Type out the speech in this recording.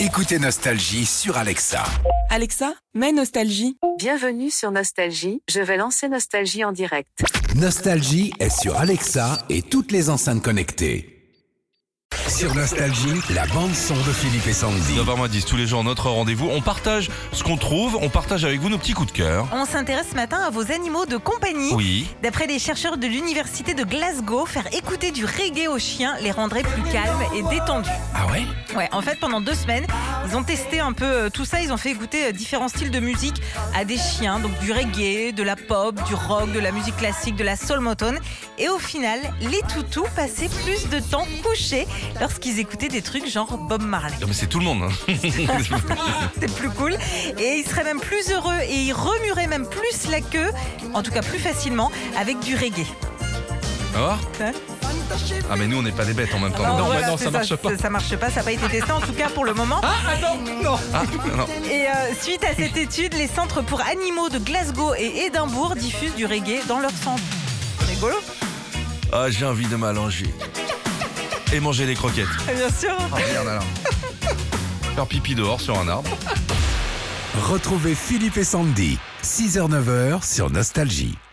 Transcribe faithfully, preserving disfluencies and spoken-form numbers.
Écoutez Nostalgie sur Alexa. Alexa, mets Nostalgie. Bienvenue sur Nostalgie, je vais lancer Nostalgie en direct. Nostalgie est sur Alexa et toutes les enceintes connectées. Sur Nostalgie, la bande-son de Philippe et Sandy. neuf heures dix, tous les jours, notre rendez-vous. On partage ce qu'on trouve, on partage avec vous nos petits coups de cœur. On s'intéresse ce matin à vos animaux de compagnie. Oui. D'après les chercheurs de l'université de Glasgow, faire écouter du reggae aux chiens les rendrait plus calmes et détendus. Ah ouais? Ouais, en fait, pendant deux semaines, ils ont testé un peu euh, tout ça. Ils ont fait écouter euh, différents styles de musique à des chiens. Donc du reggae, de la pop, du rock, de la musique classique, de la soul motone. Et au final, les toutous passaient plus de temps couchés lorsqu'ils écoutaient des trucs genre Bob Marley. Non mais c'est tout le monde. Hein. C'est plus cool. Et ils seraient même plus heureux et ils remueraient même plus la queue, en tout cas plus facilement, avec du reggae. Alors Hein? Ah mais nous on n'est pas des bêtes en même temps. Non, Non, voilà, bah non, c'est ça marche pas. Ça marche pas, ça n'a pas été testé en tout cas pour le moment. Ah attends, non. Ah non. Et euh, suite à cette étude, les centres pour animaux de Glasgow et Édimbourg diffusent du reggae dans leurs centres. Rigolo. Ah j'ai envie de m'allonger. Et manger des croquettes. Bien sûr. Oh merde alors. Faire pipi dehors sur un arbre. Retrouvez Philippe et Sandy, six heures neuf heures sur Nostalgie.